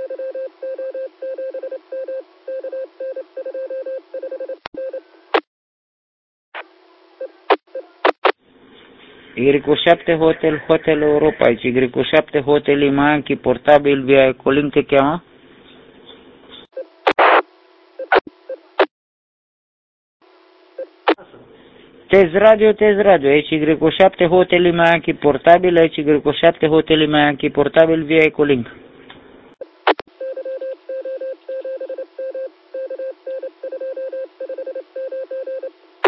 Y7 Hotel Europa, Y7 Hotel Imanchi portabil via Ecolink te cheamă? Tez radio, Y7 Hotel Imanchi portabil, Y7 Hotel Imanchi portabil via Ecolink.